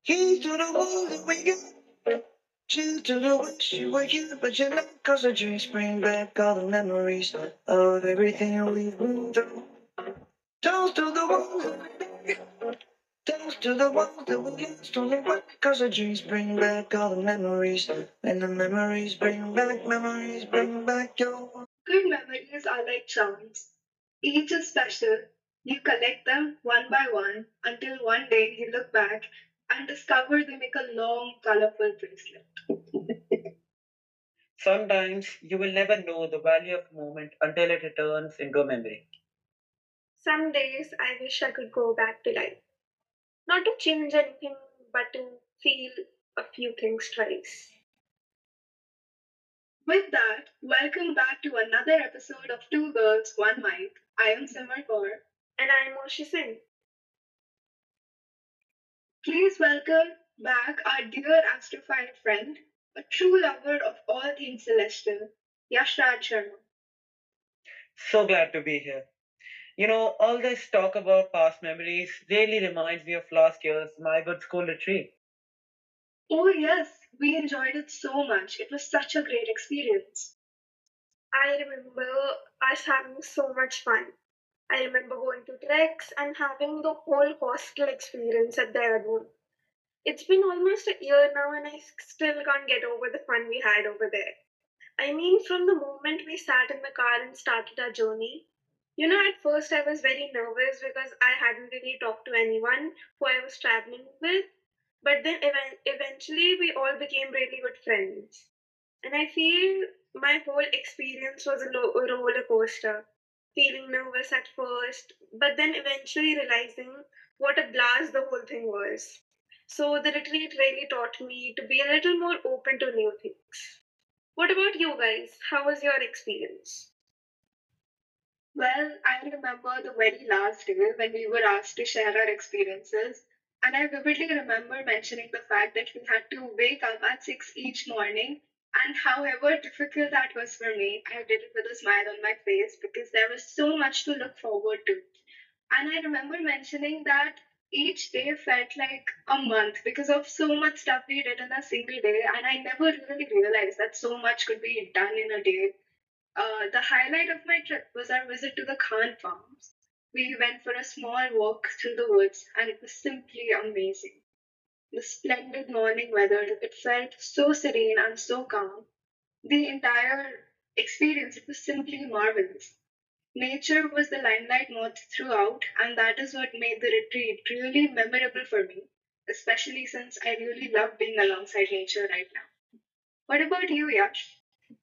Here's to the ones that we got. Cheers to the wish you were here, but you're not. Cause the drinks bring back all the memories of everything we've been through. Toast to the ones that we got. Toast to the ones that we lost on the way. Cause the dreams bring back all the memories. And the memories bring back your. Good memories are like charms. Each is special. You collect them one by one until one day you look back and discover they make a long, colorful bracelet. Sometimes you will never know the value of a moment until it returns into a memory. Some days I wish I could go back to life. Not to change anything, but to feel a few things twice. With that, welcome back to another episode of Two Girls, One Mic. I am Simar Kaur. And I am Moshi Singh. Please welcome back our dear astrophile friend, a true lover of all things celestial, Yashraj Sharma. So glad to be here. All this talk about past memories really reminds me of last year's My Good School retreat. Oh, yes, we enjoyed it so much. It was such a great experience. I remember us having so much fun. I remember going to treks and having the whole hostel experience at Dehradun. It's been almost a year now, and I still can't get over the fun we had over there. I mean, from the moment we sat in the car and started our journey, at first I was very nervous because I hadn't really talked to anyone who I was traveling with, but then eventually we all became really good friends. And I feel my whole experience was a roller coaster, feeling nervous at first, but then eventually realizing what a blast the whole thing was. So the retreat really taught me to be a little more open to new things. What about you guys? How was your experience? Well, I remember the very last day when we were asked to share our experiences, and I vividly remember mentioning the fact that we had to wake up at 6 each morning. And however difficult that was for me, I did it with a smile on my face because there was so much to look forward to. And I remember mentioning that each day felt like a month because of so much stuff we did in a single day. And I never really realized that so much could be done in a day. The highlight of my trip was our visit to the Khan farms. We went for a small walk through the woods, and it was simply amazing. The splendid morning weather, it felt so serene and so calm. The entire experience, it was simply marvelous. Nature was the limelight moth throughout, and that is what made the retreat really memorable for me, especially since I really love being alongside nature right now. What about you, Yash?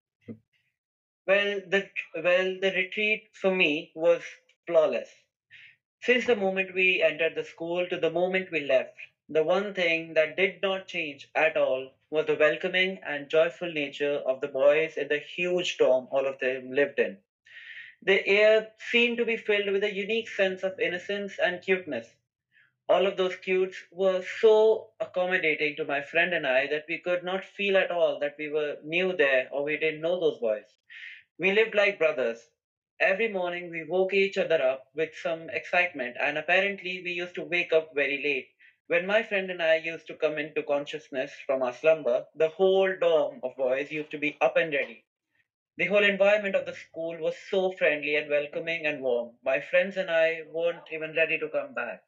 The retreat for me was flawless. Since the moment we entered the school to the moment we left, the one thing that did not change at all was the welcoming and joyful nature of the boys in the huge dorm all of them lived in. The air seemed to be filled with a unique sense of innocence and cuteness. All of those cutes were so accommodating to my friend and I that we could not feel at all that we were new there or we didn't know those boys. We lived like brothers. Every morning we woke each other up with some excitement, and apparently we used to wake up very late. When my friend and I used to come into consciousness from our slumber, the whole dorm of boys used to be up and ready. The whole environment of the school was so friendly and welcoming and warm. My friends and I weren't even ready to come back.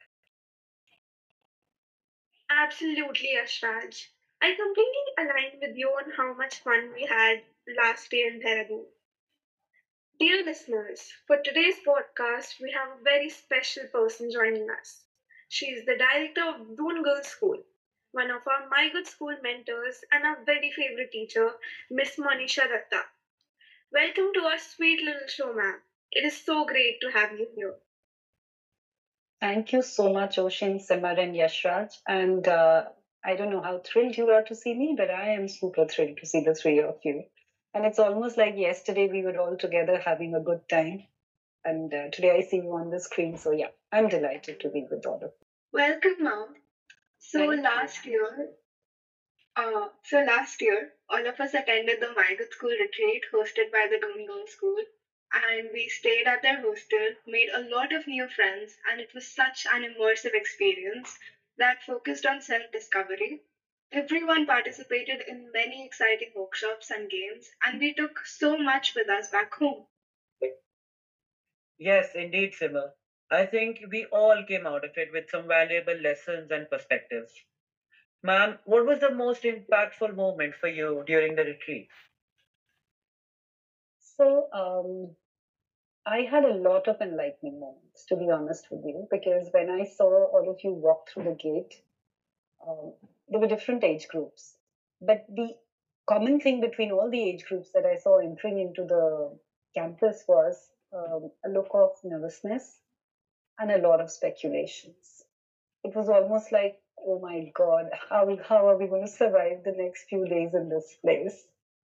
Absolutely, Ashraj. I completely align with you on how much fun we had last day in Dehradun. Dear listeners, for today's podcast, we have a very special person joining us. She is the director of Doon Girls School, one of our My Good School mentors, and our very favorite teacher, Miss Monisha Datta. Welcome to our sweet little show, ma'am. It is so great to have you here. Thank you so much, Oshin, Simar, and Yashraj. And I don't know how thrilled you are to see me, but I am super thrilled to see the three of you. And it's almost like yesterday we were all together having a good time. And today I see you on the screen. So, yeah, I'm delighted to be with all of you. Welcome, ma'am. So Thank you. last year, all of us attended the My Good School retreat hosted by the Doon Girls School, and we stayed at their hostel, made a lot of new friends, and it was such an immersive experience that focused on self discovery. Everyone participated in many exciting workshops and games, and we took so much with us back home. Yes, indeed, Simmer. I think we all came out of it with some valuable lessons and perspectives. Ma'am, what was the most impactful moment for you during the retreat? So, I had a lot of enlightening moments, to be honest with you, because when I saw all of you walk through the gate, um, there were different age groups. But the common thing between all the age groups that I saw entering into the campus was a look of nervousness and a lot of speculations. It was almost like, oh my God, how are we going to survive the next few days in this place?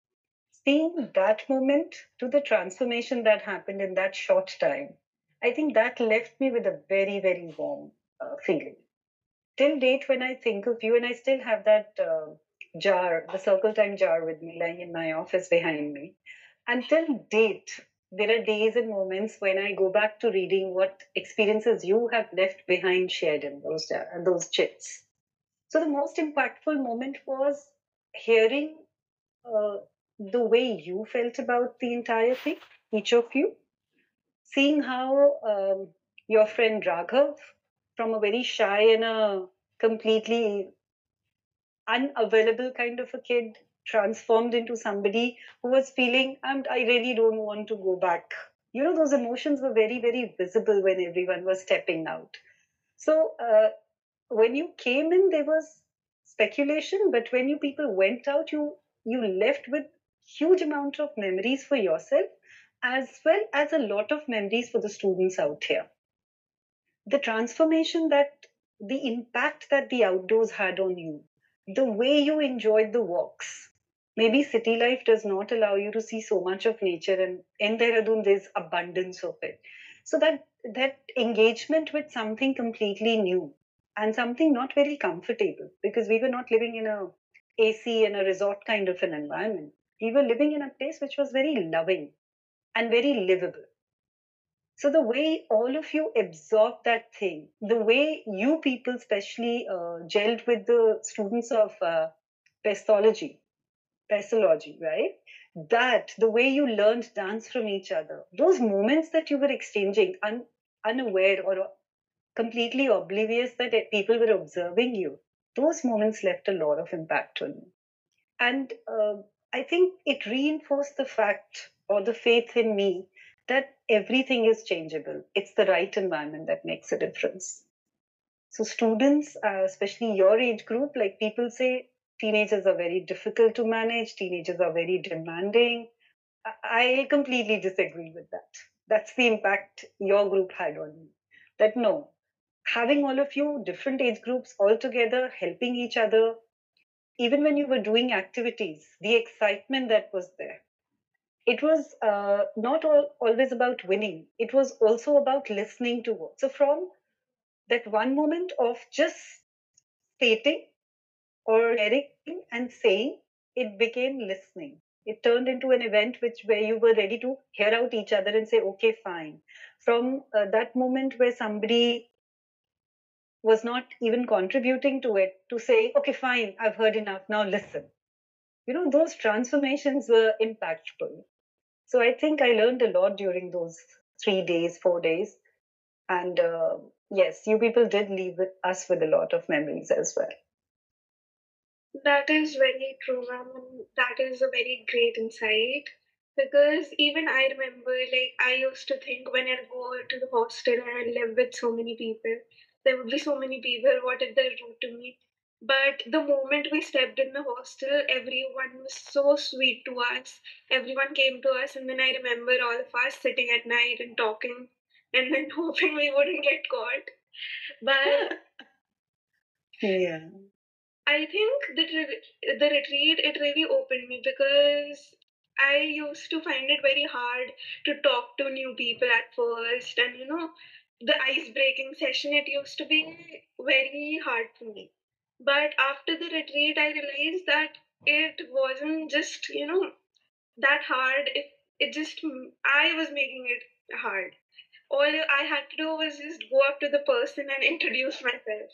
Seeing that moment to the transformation that happened in that short time, I think that left me with a very, very warm feeling. Till date, when I think of you, and I still have that jar, the circle time jar with me lying in my office behind me. Until date, there are days and moments when I go back to reading what experiences you have left behind shared in those chits. So the most impactful moment was hearing uh, the way you felt about the entire thing, each of you, seeing how your friend Raghav, from a very shy and a completely unavailable kind of a kid, transformed into somebody who was feeling, I really don't want to go back. You know, those emotions were very, very visible when everyone was stepping out. So, when you came in, there was speculation, but when you people went out, you left with huge amount of memories for yourself, as well as a lot of memories for the students out here. The transformation that the impact that the outdoors had on you, the way you enjoyed the walks. Maybe city life does not allow you to see so much of nature, and in Dehradun there's abundance of it. So that engagement with something completely new and something not very comfortable, because we were not living in a AC and a resort kind of an environment. We were living in a place which was very loving and very livable. So the way all of you absorbed that thing, the way you people especially gelled with the students of pestology, right? That the way you learned dance from each other, those moments that you were exchanging, unaware or completely oblivious that people were observing you, those moments left a lot of impact on me. And I think it reinforced the fact or the faith in me that everything is changeable. It's the right environment that makes a difference. So, students, especially your age group, like people say, teenagers are very difficult to manage, teenagers are very demanding. I completely disagree with that. That's the impact your group had on me. That no, having all of you different age groups all together, helping each other, even when you were doing activities, the excitement that was there. It was always about winning. It was also about listening to what. So from that one moment of just stating or sharing and saying, it became listening. It turned into an event where you were ready to hear out each other and say, okay, fine. From that moment where somebody was not even contributing to it, to say, okay, fine, I've heard enough, now listen. You know, those transformations were impactful. So I think I learned a lot during those 3 days, 4 days. And yes, you people did leave us with a lot of memories as well. That is very true, ma'am. And that is a very great insight. Because even I remember, like, I used to think when I go to the hostel and I live with so many people, there would be so many people, what did they do to me? But the moment we stepped in the hostel, everyone was so sweet to us. Everyone came to us, and then I remember all of us sitting at night and talking, and then hoping we wouldn't get caught. But Yeah. I think the retreat it really opened me because I used to find it very hard to talk to new people at first, and the ice breaking session it used to be very hard for me. But after the retreat, I realized that it wasn't just that hard. It just I was making it hard. All I had to do was just go up to the person and introduce myself.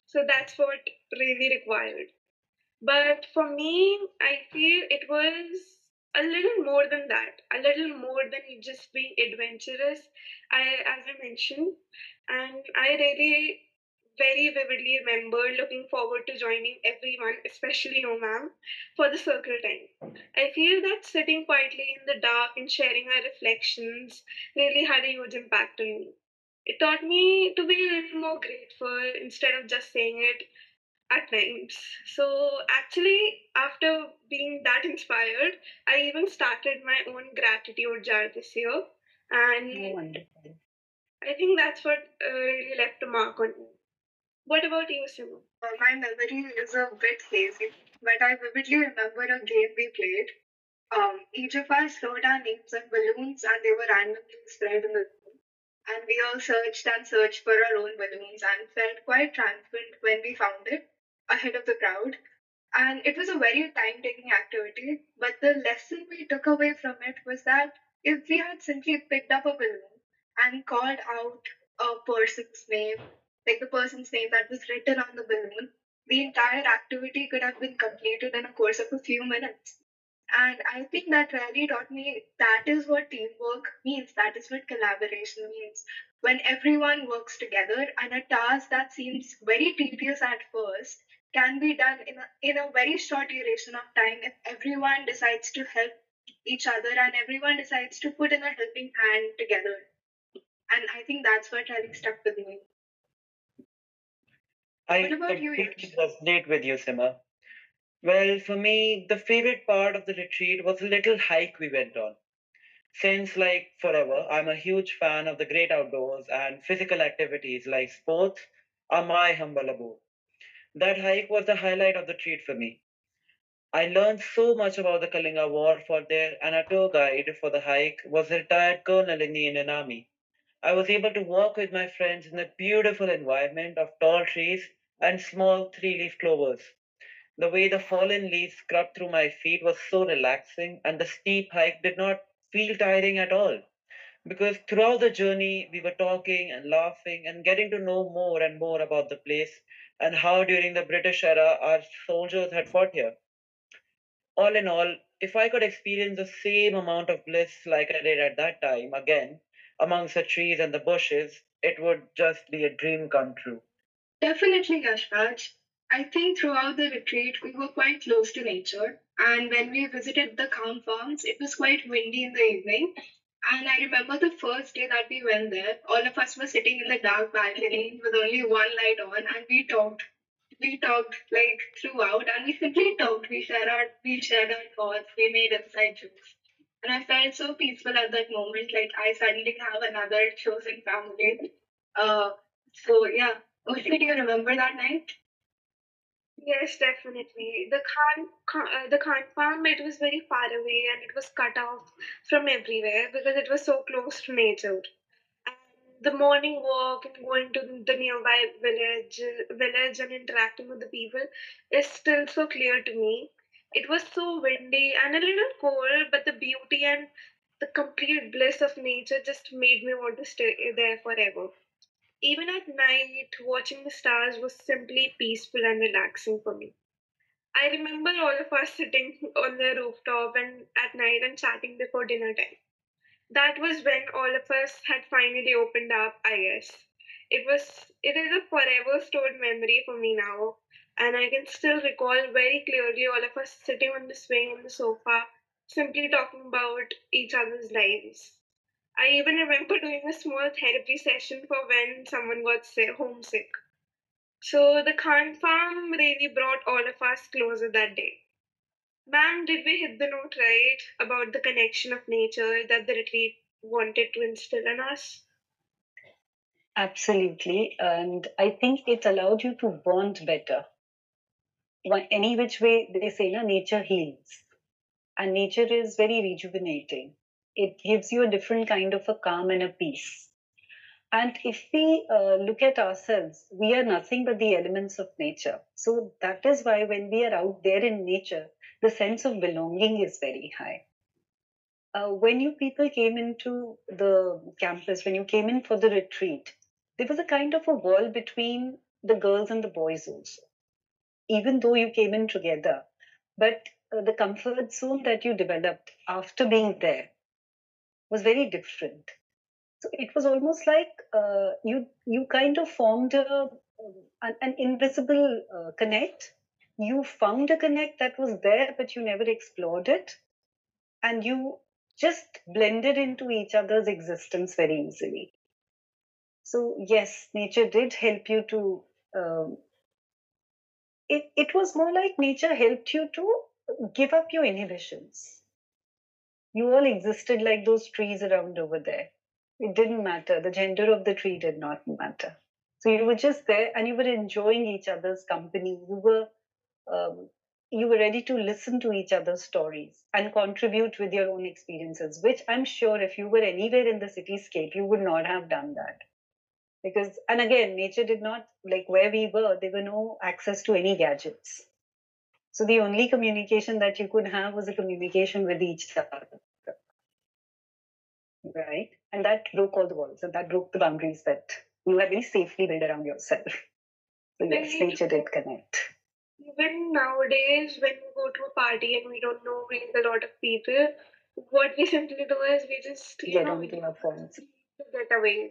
So that's what really required. But for me, I feel it was a little more than that, a little more than just being adventurous. As I mentioned, and I really very vividly remember looking forward to joining everyone, especially you, ma'am, for the circle time. I feel that sitting quietly in the dark and sharing our reflections really had a huge impact on me. It taught me to be a little more grateful instead of just saying it at times. So, actually, after being that inspired, I even started my own gratitude jar this year. Oh, And wonderful. I think that's what really left a mark on me. What about you, Simon? My memory is a bit hazy, but I vividly remember a game we played. Each of us wrote our names on balloons and they were randomly spread in the room. And we all searched and searched for our own balloons and felt quite triumphant when we found it ahead of the crowd. And it was a very time taking activity, but the lesson we took away from it was that if we had simply picked up a balloon and called out a person's name, like the person's name that was written on the balloon, the entire activity could have been completed in a course of a few minutes. And I think that really taught me that is what teamwork means, that is what collaboration means. When everyone works together and a task that seems very tedious at first can be done in a very short duration of time if everyone decides to help each other and everyone decides to put in a helping hand together. And I think that's what really stuck with me. What I about you, completely Yash? resonate with you, Sima. Well, for me, the favorite part of the retreat was a little hike we went on. Since, like, forever, I'm a huge fan of the great outdoors, and physical activities like sports are my humble abode. That hike was the highlight of the treat for me. I learned so much about the Kalinga War for there, and our tour guide for the hike was a retired colonel in the Indian Army. I was able to walk with my friends in a beautiful environment of tall trees and small three leaf clovers. The way the fallen leaves scrubbed through my feet was so relaxing, and the steep hike did not feel tiring at all. Because throughout the journey, we were talking and laughing and getting to know more and more about the place and how during the British era our soldiers had fought here. All in all, if I could experience the same amount of bliss like I did at that time again, amongst the trees and the bushes, it would just be a dream come true. Definitely, Yashpaj. I think throughout the retreat we were quite close to nature, and when we visited the Count Farms, it was quite windy in the evening. And I remember the first day that we went there, all of us were sitting in the dark balcony with only one light on, and we talked. We talked like throughout, and we simply talked. We shared our thoughts. We made inside jokes, and I felt so peaceful at that moment. Like I suddenly have another chosen family. Uh, so yeah, Ushni, do you remember that night? Yes, definitely. The Khan farm, it was very far away and it was cut off from everywhere because it was so close to nature. And the morning walk and going to the nearby village and interacting with the people is still so clear to me. It was so windy and a little cold, but the beauty and the complete bliss of nature just made me want to stay there forever. Even at night, watching the stars was simply peaceful and relaxing for me. I remember all of us sitting on the rooftop and at night and chatting before dinner time. That was when all of us had finally opened up, I guess. It is a forever stored memory for me now, and I can still recall very clearly all of us sitting on the swing on the sofa, simply talking about each other's lives. I even remember doing a small therapy session for when someone got homesick. So the Khan farm really brought all of us closer that day. Ma'am, did we hit the note right about the connection of nature that the retreat wanted to instill in us? Absolutely. And I think it allowed you to bond better. Any which way they say, na, nature heals. And nature is very rejuvenating. It gives you a different kind of a calm and a peace. And if we look at ourselves, we are nothing but the elements of nature. So that is why when we are out there in nature, the sense of belonging is very high. When you people came into the campus, when you came in for the retreat, there was a kind of a wall between the girls and the boys also, even though you came in together. But the comfort zone that you developed after being there was very different. So it was almost like you kind of formed an invisible connect. You found a connect that was there, but you never explored it, and you just blended into each other's existence very easily. So yes, nature did help you to. It was more like nature helped you to give up your inhibitions. You all existed like those trees around over there. It didn't matter. The gender of the tree did not matter. So you were just there and you were enjoying each other's company. Um, you were ready to listen to each other's stories and contribute with your own experiences, which I'm sure if you were anywhere in the cityscape, you would not have done that. Because, and again, nature did not, like where we were, there were no access to any gadgets. So the only communication that you could have was a communication with each other. Right. And that broke all the walls and that broke the boundaries that you had very safely built around yourself. So yes, Right. nature did connect. Even nowadays, when we go to a party and we don't know really a lot of people, what we simply do is we just, Get onto our phones. get away.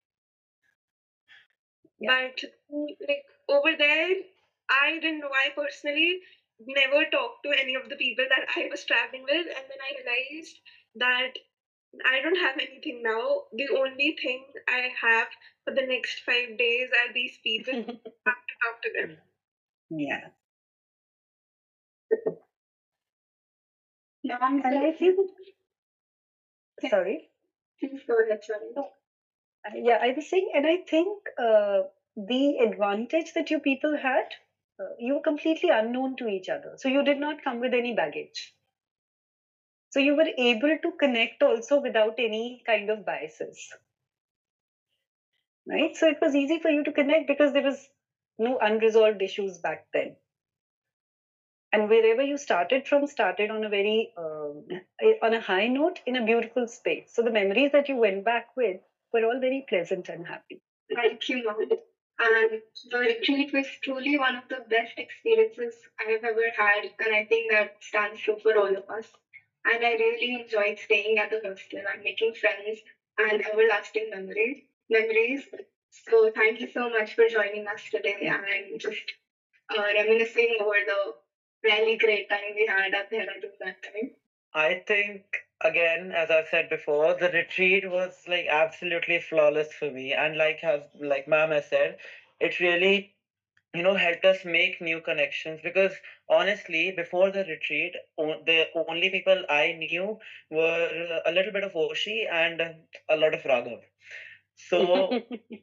Yeah. But like over there, I didn't know. I personally never talked to any of the people that I was traveling with, and then I realized that I don't have anything now. The only thing I have for the next 5 days are these people. I have to talk to them. Yeah. Mom, And I think, Yeah. sorry. please go ahead, sorry. Yeah, I was saying, and I think the advantage that you people had, you were completely unknown to each other. So you did not come with any baggage. So you were able to connect also without any kind of biases. Right? So it was easy for you to connect because there was no unresolved issues back then. And wherever you started from started on a very on a high note in a beautiful space. So the memories that you went back with were all very pleasant and happy. Thank you, Mom. And the retreat was truly one of the best experiences I've ever had, and I think that stands true for all of us. And I really enjoyed staying at the hostel and making friends and everlasting memories. So thank you so much for joining us today and just reminiscing over the really great time we had at Dehradun that time. I think again, as I've said before, the retreat was like absolutely flawless for me, and like ma'am has said, it really helped us make new connections because honestly before the retreat the only people I knew were a little bit of Oshi and a lot of Raghav. So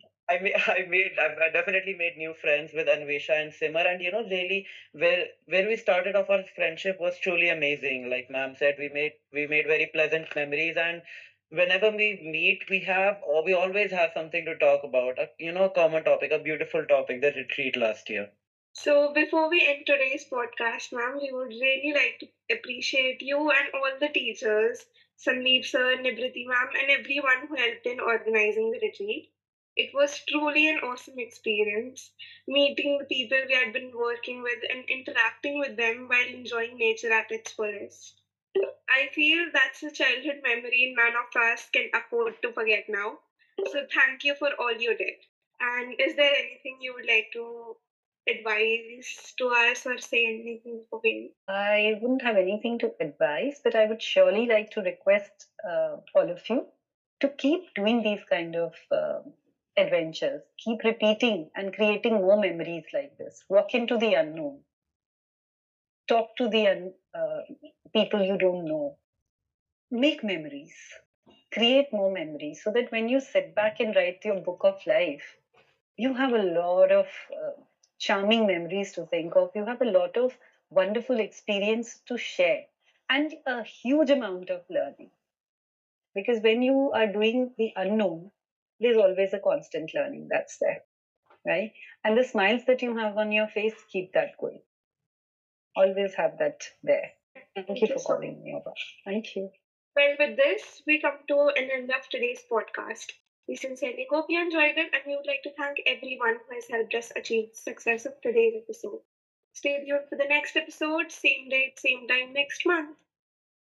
I definitely made new friends with Anvesha and Simar, and really where we started off our friendship was truly amazing. Like ma'am said, we made very pleasant memories, and whenever we meet, we always have something to talk about. A common topic, a beautiful topic, the retreat last year. So before we end today's podcast, ma'am, we would really like to appreciate you and all the teachers, Sandeep sir, Nibriti ma'am, and everyone who helped in organizing the retreat. It was truly an awesome experience, meeting the people we had been working with and interacting with them while enjoying nature at its fullest. I feel that's a childhood memory none of us can afford to forget now. So thank you for all you did. And is there anything you would like to advise to us or say anything for me? I wouldn't have anything to advise, but I would surely like to request all of you to keep doing these kind of adventures. Keep repeating and creating more memories like this. Walk into the unknown. Talk to the people you don't know. Make memories. Create more memories so that when you sit back and write your book of life, you have a lot of charming memories to think of. You have a lot of wonderful experience to share and a huge amount of learning. Because when you are doing the unknown, there's always a constant learning that's there, right? And the smiles that you have on your face, keep that going. Always have that there. Thank you for calling me over. Thank you. Well, with this, we come to an end of today's podcast. We sincerely hope you enjoyed it, and we would like to thank everyone who has helped us achieve the success of today's episode. Stay tuned for the next episode, same date, same time next month.